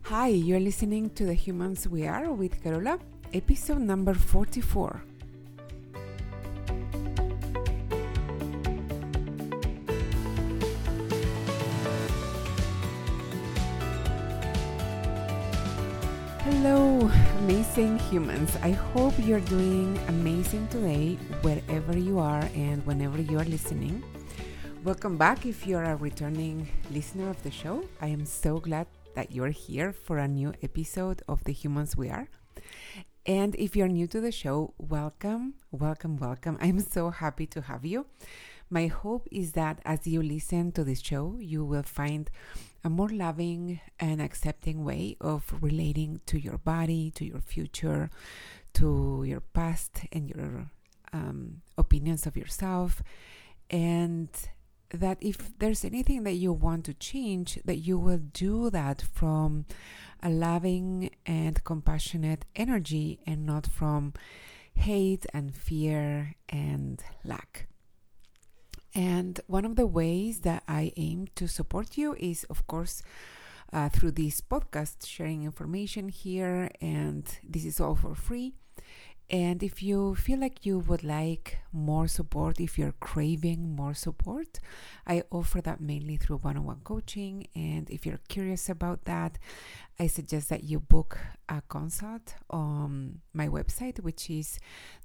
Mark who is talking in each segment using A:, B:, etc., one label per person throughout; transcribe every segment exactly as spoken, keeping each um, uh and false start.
A: Hi, you're listening to The Humans We Are with Carola, episode number forty-four. Hello, amazing humans. I hope you're doing amazing today, wherever you are and whenever you are listening. Welcome back if you're a returning listener of the show. I am so glad that you're here for a new episode of The Humans We Are. And if you're new to the show, welcome, welcome, welcome. I'm so happy to have you. My hope is that as you listen to this show, you will find a more loving and accepting way of relating to your body, to your future, to your past and your um, opinions of yourself. And that if there's anything that you want to change, that you will do that from a loving and compassionate energy and not from hate and fear and lack. And one of the ways that I aim to support you is, of course, uh, through this podcast, sharing information here, and this is all for free. And if you feel like you would like more support, if you're craving more support, I offer that mainly through one-on-one coaching. And if you're curious about that, I suggest that you book a consult on my website, which is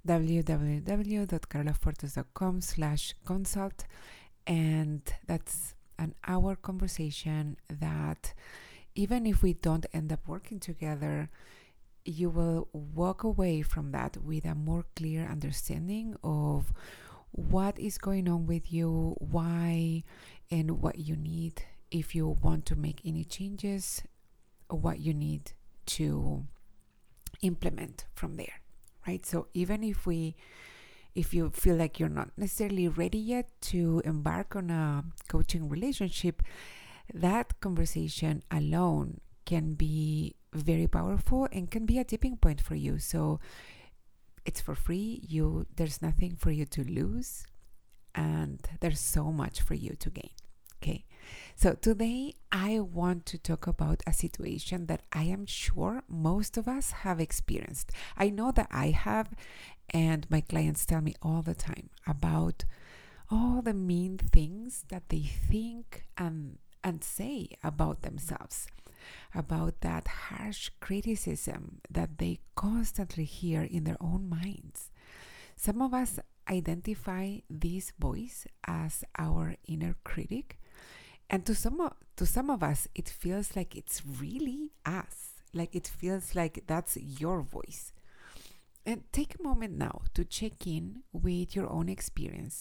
A: www.carolafortes.com slash consult. And that's an hour conversation that even if we don't end up working together, you will walk away from that with a more clear understanding of what is going on with you, why, and what you need if you want to make any changes, or what you need to implement from there, right? So even if we, if you feel like you're not necessarily ready yet to embark on a coaching relationship, that conversation alone can be very powerful and can be a tipping point for you. So it's for free. You there's nothing for you to lose, and there's so much for you to gain. Okay, so today I want to talk about a situation that I am sure most of us have experienced. I know that I have, and my clients tell me all the time about all the mean things that they think and and say about themselves, about that harsh criticism that they constantly hear in their own minds. Some of us identify this voice as our inner critic, and to some of, to some of us it feels like it's really us, like it feels like that's your voice. And take a moment now to check in with your own experience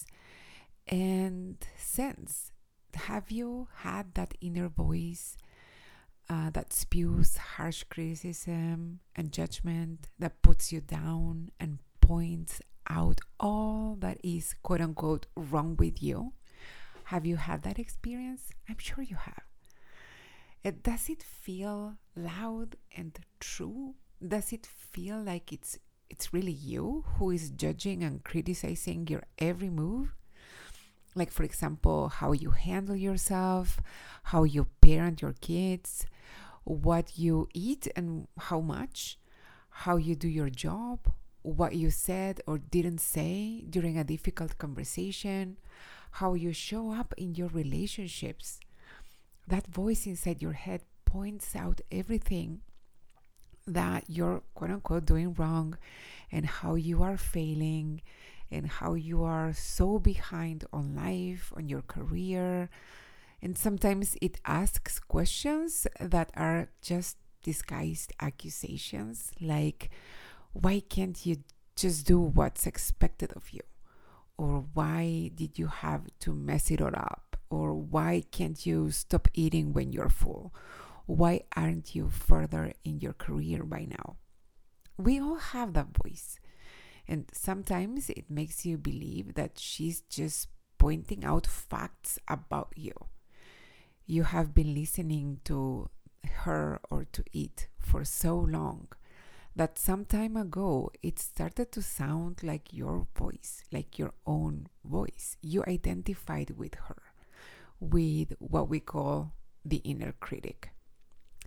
A: and sense, have you had that inner voice Uh, that spews harsh criticism and judgment, that puts you down and points out all that is quote unquote wrong with you? Have you had that experience? I'm sure you have. It, does it feel loud and true? Does it feel like it's it's really you who is judging and criticizing your every move? Like, for example, how you handle yourself, how you parent your kids, what you eat and how much, how you do your job, what you said or didn't say during a difficult conversation, how you show up in your relationships. That voice inside your head points out everything that you're quote unquote doing wrong, and how you are failing, and how you are so behind on life, on your career. And sometimes it asks questions that are just disguised accusations, like, why can't you just do what's expected of you? Or why did you have to mess it all up? Or why can't you stop eating when you're full? Why aren't you further in your career by now? We all have that voice. And sometimes it makes you believe that she's just pointing out facts about you. You have been listening to her or to it for so long that some time ago it started to sound like your voice, like your own voice. You identified with her, with what we call the inner critic.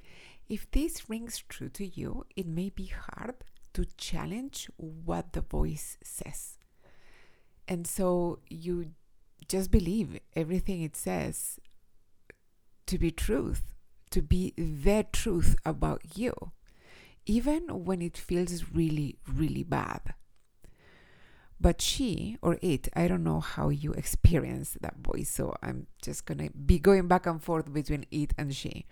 A: If this rings true to you, it may be hard to challenge what the voice says. And so you just believe everything it says to be truth, to be the truth about you, even when it feels really, really bad. But she or it, I don't know how you experience that voice, so I'm just going to be going back and forth between it and she.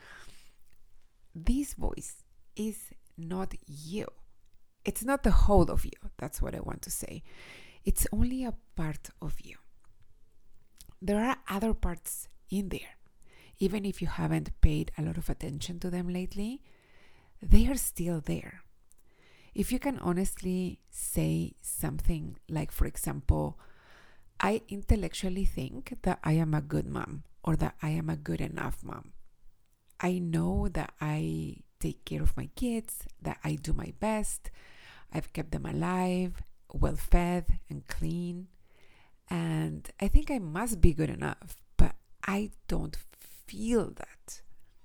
A: This voice is not you. It's not the whole of you. That's what I want to say. It's only a part of you. There are other parts in there. Even if you haven't paid a lot of attention to them lately, they are still there. If you can honestly say something like, for example, I intellectually think that I am a good mom, or that I am a good enough mom. I know that I take care of my kids, that I do my best. I've kept them alive, well fed and clean. And I think I must be good enough, but I don't feel that.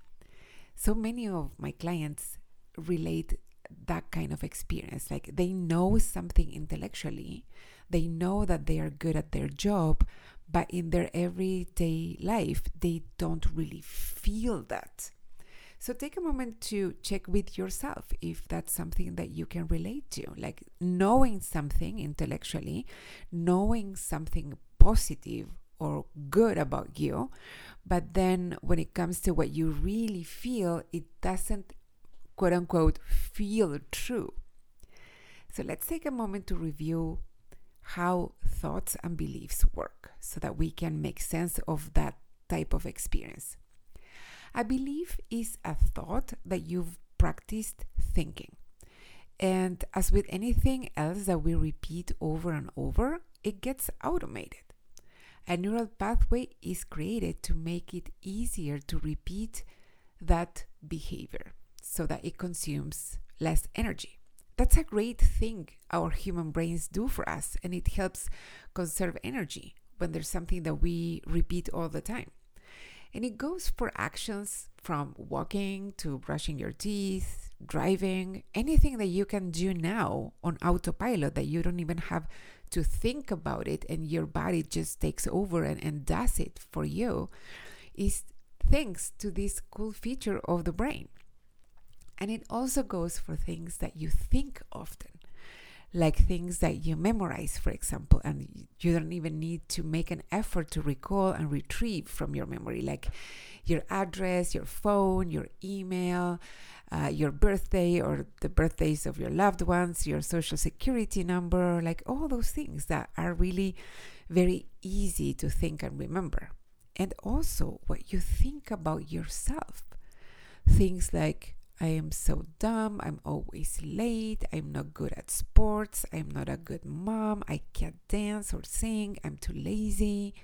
A: So many of my clients relate that kind of experience. Like they know something intellectually, they know that they are good at their job, but in their everyday life, they don't really feel that. So take a moment to check with yourself if that's something that you can relate to, like knowing something intellectually, knowing something positive or good about you, but then when it comes to what you really feel, it doesn't, quote unquote, feel true. So let's take a moment to review how thoughts and beliefs work so that we can make sense of that type of experience. A belief is a thought that you've practiced thinking. And as with anything else that we repeat over and over, it gets automated. A neural pathway is created to make it easier to repeat that behavior so that it consumes less energy. That's a great thing our human brains do for us, and it helps conserve energy when there's something that we repeat all the time. And it goes for actions from walking to brushing your teeth, driving, anything that you can do now on autopilot that you don't even have to think about it and your body just takes over and, and does it for you, is thanks to this cool feature of the brain. And it also goes for things that you think often, like things that you memorize, for example, and you don't even need to make an effort to recall and retrieve from your memory, like your address, your phone, your email, uh, your birthday or the birthdays of your loved ones, your social security number, like all those things that are really very easy to think and remember. And also what you think about yourself. Things like, I am so dumb, I'm always late, I'm not good at sports, I'm not a good mom, I can't dance or sing, I'm too lazy.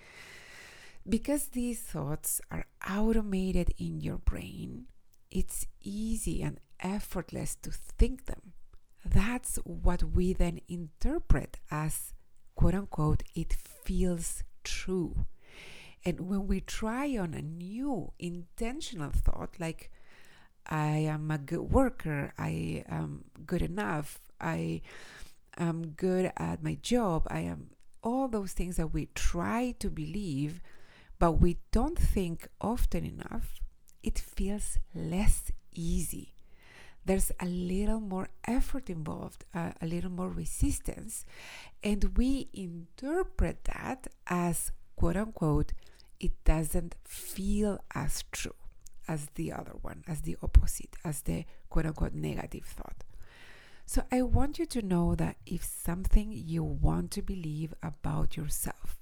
A: Because these thoughts are automated in your brain, it's easy and effortless to think them. That's what we then interpret as, quote unquote, it feels true. And when we try on a new intentional thought, like, I am a good worker, I am good enough, I am good at my job, I am all those things that we try to believe, but we don't think often enough, it feels less easy. There's a little more effort involved, uh, a little more resistance, and we interpret that as, quote unquote, it doesn't feel as true as the other one, as the opposite, as the quote unquote negative thought. So I want you to know that if something you want to believe about yourself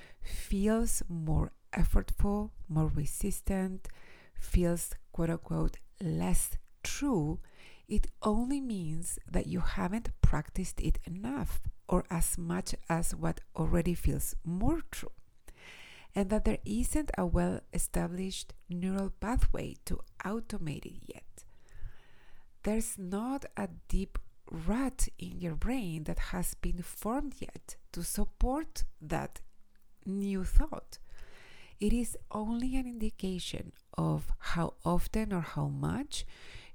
A: feels more effortful, more resistant, feels quote unquote less true, it only means that you haven't practiced it enough or as much as what already feels more true. And that there isn't a well-established neural pathway to automate it yet. There's not a deep rut in your brain that has been formed yet to support that new thought. It is only an indication of how often or how much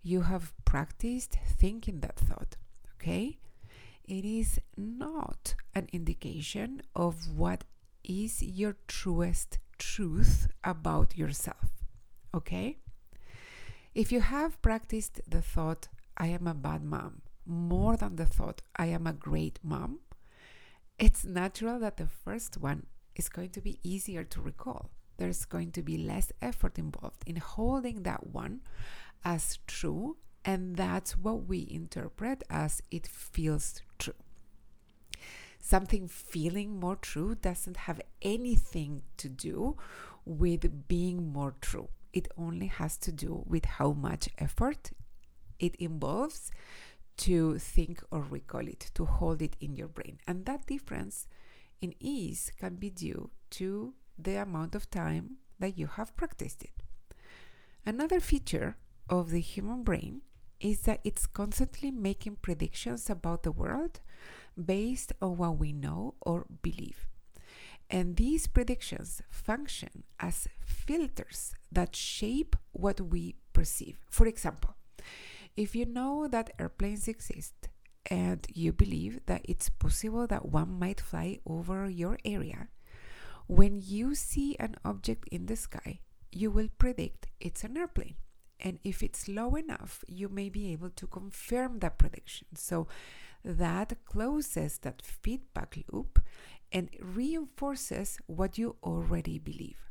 A: you have practiced thinking that thought, okay? It is not an indication of what is your truest truth about yourself, okay? If you have practiced the thought, I am a bad mom, more than the thought, I am a great mom, it's natural that the first one is going to be easier to recall. There's going to be less effort involved in holding that one as true, and that's what we interpret as it feels true. Something feeling more true doesn't have anything to do with being more true. It only has to do with how much effort it involves to think or recall it, to hold it in your brain. And that difference in ease can be due to the amount of time that you have practiced it. Another feature of the human brain is that it's constantly making predictions about the world based on what we know or believe. And these predictions function as filters that shape what we perceive. For example, if you know that airplanes exist and you believe that it's possible that one might fly over your area, when you see an object in the sky, you will predict it's an airplane. And if it's low enough, you may be able to confirm that prediction. So that closes that feedback loop and reinforces what you already believe.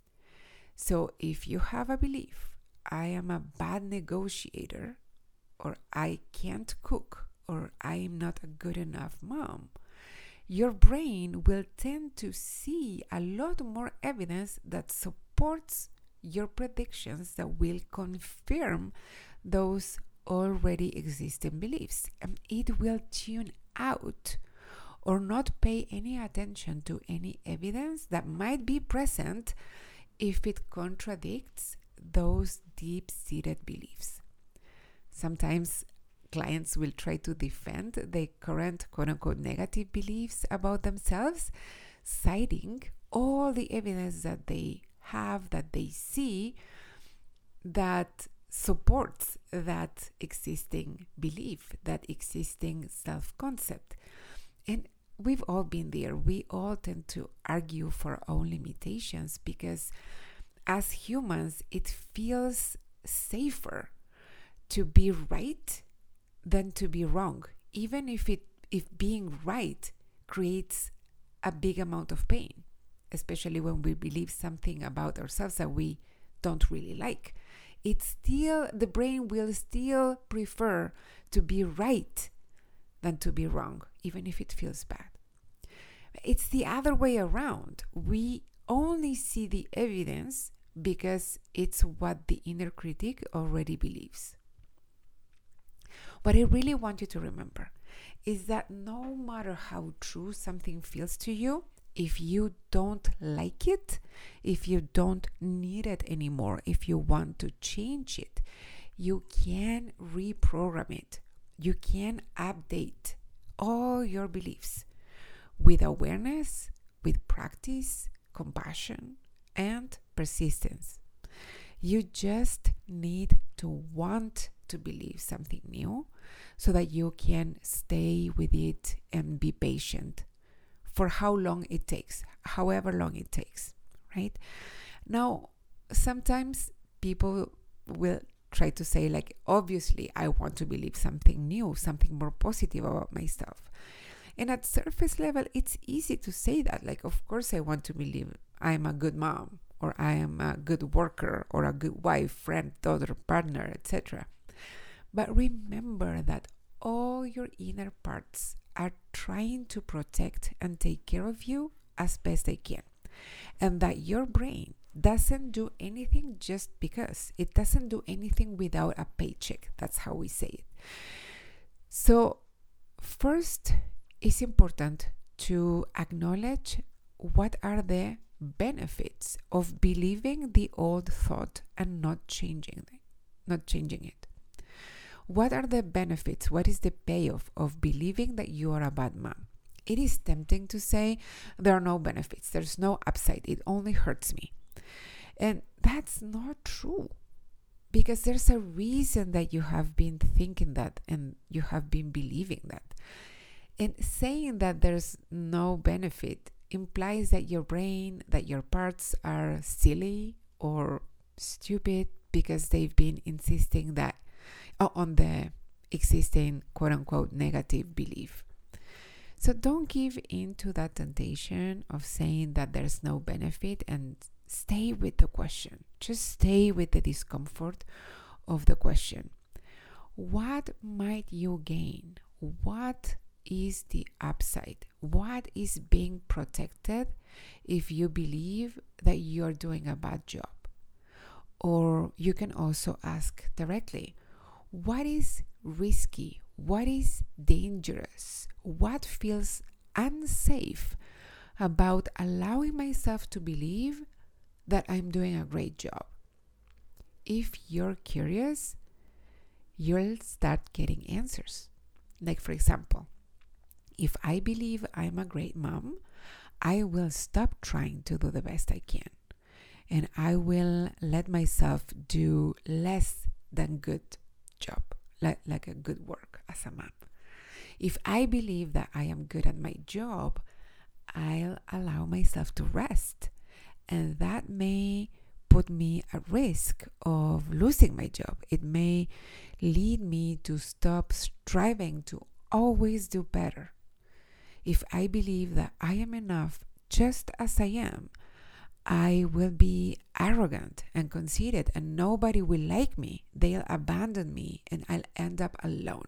A: So if you have a belief, I am a bad negotiator, or I can't cook, or I am not a good enough mom, your brain will tend to see a lot more evidence that supports your predictions, that will confirm those already existing beliefs, and it will tune out or not pay any attention to any evidence that might be present if it contradicts those deep-seated beliefs. Sometimes clients will try to defend their current quote-unquote negative beliefs about themselves, citing all the evidence that they have, that they see, that supports that existing belief, that existing self-concept. And we've all been there. We all tend to argue for our own limitations because as humans, it feels safer to be right than to be wrong, even if it if being right creates a big amount of pain, especially when we believe something about ourselves that we don't really like. It's still, the brain will still prefer to be right than to be wrong, even if it feels bad. It's the other way around. We only see the evidence because it's what the inner critic already believes. What I really want you to remember is that no matter how true something feels to you, if you don't like it, if you don't need it anymore, if you want to change it, you can reprogram it. You can update all your beliefs with awareness, with practice, compassion, and persistence. You just need to want to believe something new so that you can stay with it and be patient for how long it takes, however long it takes, right? Now, sometimes people will try to say, like, obviously, I want to believe something new, something more positive about myself. And at surface level, it's easy to say that, like, of course, I want to believe I'm a good mom, or I am a good worker, or a good wife, friend, daughter, partner, et cetera. But remember that all your inner parts are trying to protect and take care of you as best they can. And that your brain doesn't do anything just because. It doesn't do anything without a paycheck. That's how we say it. So first, it's important to acknowledge what are the benefits of believing the old thought and not changing it, not changing it. What are the benefits? What is the payoff of believing that you are a bad mom? It is tempting to say there are no benefits, there's no upside, it only hurts me. And that's not true. because there's a reason that you have been thinking that and you have been believing that. And saying that there's no benefit implies that your brain, that your parts are silly or stupid because they've been insisting that oh, on the existing quote unquote negative belief. So don't give in to that temptation of saying that there's no benefit, and stay with the question. Just stay with the discomfort of the question. What might you gain? What is the upside? What is being protected if you believe that you're doing a bad job? Or you can also ask directly, what is risky? What is dangerous? What feels unsafe about allowing myself to believe that I'm doing a great job? If you're curious, you'll start getting answers. Like, for example, if I believe I'm a great mom, I will stop trying to do the best I can. And I will let myself do less than good job, like, like a good work as a mom. If I believe that I am good at my job, I'll allow myself to rest. And that may put me at risk of losing my job. It may lead me to stop striving to always do better. If I believe that I am enough just as I am, I will be arrogant and conceited, and nobody will like me. They'll abandon me and I'll end up alone.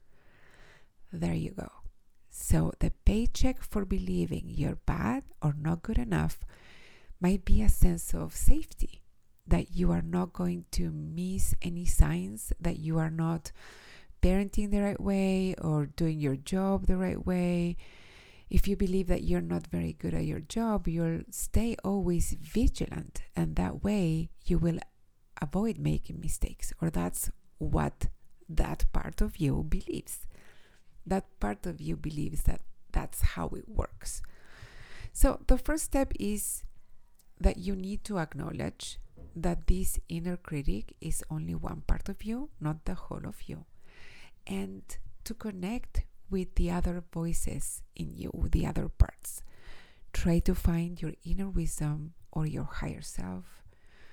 A: There you go. So the paycheck for believing you're bad or not good enough might be a sense of safety, that you are not going to miss any signs, that you are not parenting the right way or doing your job the right way. If you believe that you're not very good at your job, you'll stay always vigilant, and that way you will avoid making mistakes, or that's what that part of you believes. That part of you believes that that's how it works. So the first step is that you need to acknowledge that this inner critic is only one part of you, not the whole of you, and to connect with the other voices in you, the other parts. Try to find your inner wisdom or your higher self,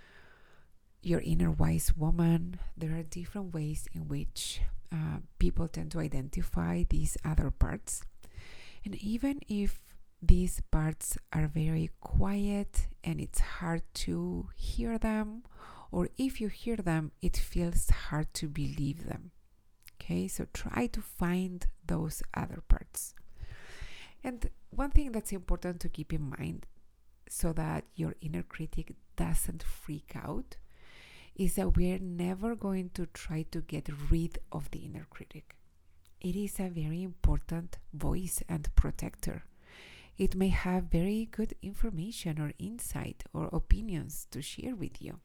A: your inner wise woman. There are different ways in which uh, people tend to identify these other parts. And even if these parts are very quiet and it's hard to hear them, or if you hear them, it feels hard to believe them. Okay, so try to find those other parts. And one thing that's important to keep in mind so that your inner critic doesn't freak out is that we're never going to try to get rid of the inner critic. It is a very important voice and protector. It may have very good information or insight or opinions to share with you.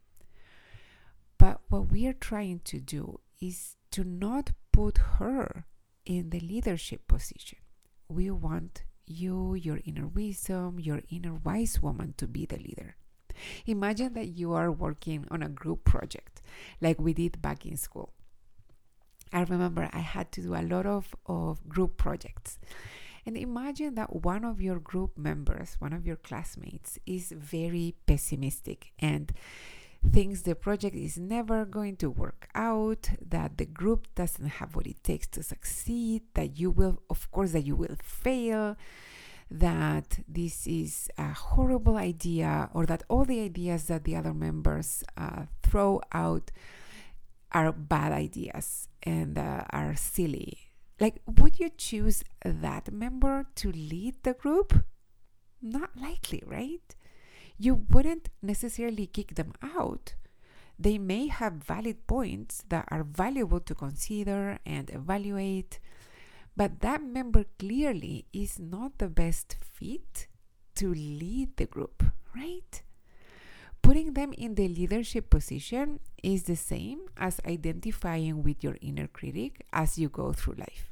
A: But what we are trying to do is to not put her in the leadership position. We want you, your inner wisdom, your inner wise woman to be the leader. Imagine that you are working on a group project like we did back in school. I remember I had to do a lot of, of group projects. And imagine that one of your group members, one of your classmates, is very pessimistic and thinks the project is never going to work out, that the group doesn't have what it takes to succeed, that you will, of course, that you will fail, that this is a horrible idea, or that all the ideas that the other members uh, throw out are bad ideas and uh, are silly. Like, would you choose that member to lead the group? Not likely, right? You wouldn't necessarily kick them out. They may have valid points that are valuable to consider and evaluate, but that member clearly is not the best fit to lead the group, right? Putting them in the leadership position is the same as identifying with your inner critic as you go through life.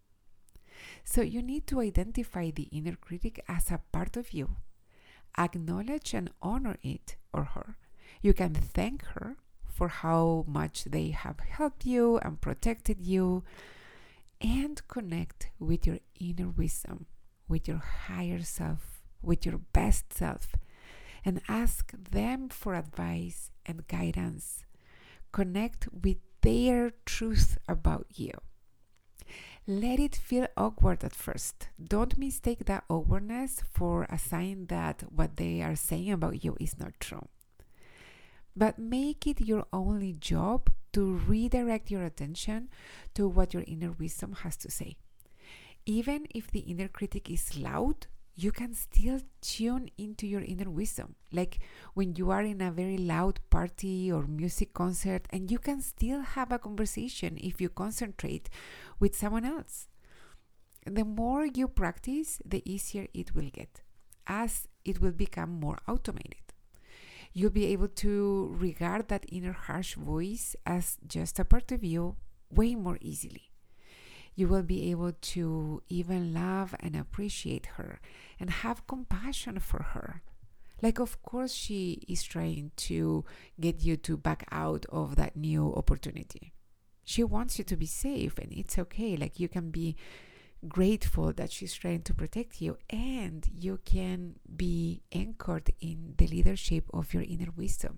A: So you need to identify the inner critic as a part of you. Acknowledge and honor it or her. You can thank her for how much they have helped you and protected you, and connect with your inner wisdom, with your higher self, with your best self, and ask them for advice and guidance. Connect with their truth about you. Let it feel awkward at first. Don't mistake that awkwardness for a sign that what they are saying about you is not true. But make it your only job to redirect your attention to what your inner wisdom has to say. Even if the inner critic is loud, you can still tune into your inner wisdom. Like when you are in a very loud party or music concert, and you can still have a conversation if you concentrate with someone else. The more you practice, the easier it will get, as it will become more automated. You'll be able to regard that inner harsh voice as just a part of you way more easily. You will be able to even love and appreciate her and have compassion for her. Like, of course, she is trying to get you to back out of that new opportunity. She wants you to be safe, and it's okay. Like, you can be grateful that she's trying to protect you, and you can be anchored in the leadership of your inner wisdom.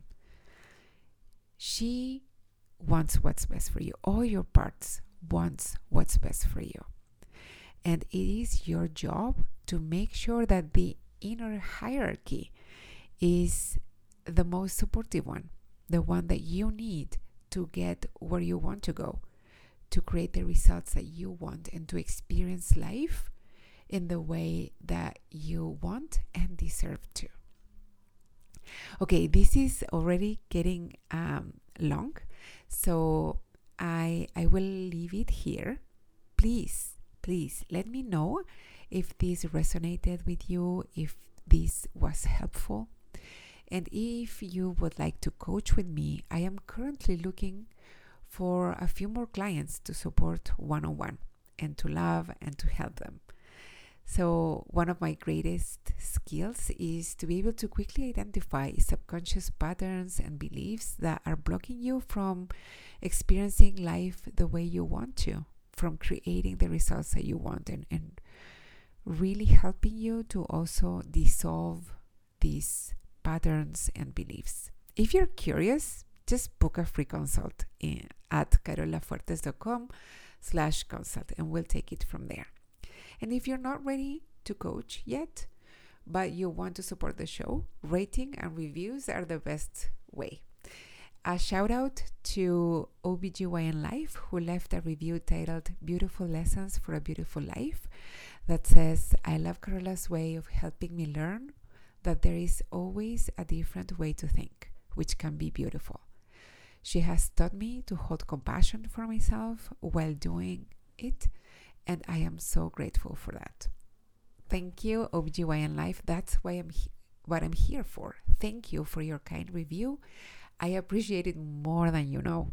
A: She wants what's best for you. All your parts wants what's best for you. And it is your job to make sure that the inner hierarchy is the most supportive one, the one that you need to get where you want to go, to create the results that you want, and to experience life in the way that you want and deserve to. Okay, this is already getting um, long, so I I will leave it here. Please, please let me know if this resonated with you, if this was helpful. And if you would like to coach with me, I am currently looking for a few more clients to support one-on-one and to love and to help them. So one of my greatest skills is to be able to quickly identify subconscious patterns and beliefs that are blocking you from experiencing life the way you want to, from creating the results that you want, and, and really helping you to also dissolve these patterns and beliefs. If you're curious, just book a free consult in, at carolafuertes.com slash consult, and we'll take it from there. And if you're not ready to coach yet, but you want to support the show, rating and reviews are the best way. A shout out to O B G Y N Life, who left a review titled Beautiful Lessons for a Beautiful Life that says, I love Carola's way of helping me learn that there is always a different way to think, which can be beautiful. She has taught me to hold compassion for myself while doing it, and I am so grateful for that. Thank you, O B G Y N Life. That's why I'm he- what I'm here for. Thank you for your kind review. I appreciate it more than you know.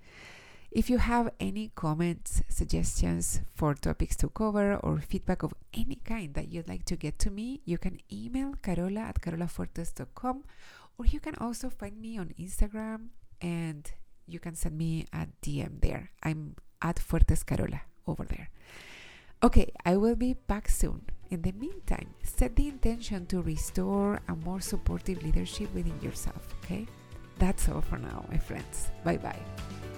A: If you have any comments, suggestions for topics to cover, or feedback of any kind that you'd like to get to me, you can email carola at carolafuertes dot com, or you can also find me on Instagram, and you can send me a D M there. I'm at Fuertes Carola over there. Okay, I will be back soon. In the meantime, set the intention to restore a more supportive leadership within yourself, okay? That's all for now, my friends. Bye-bye.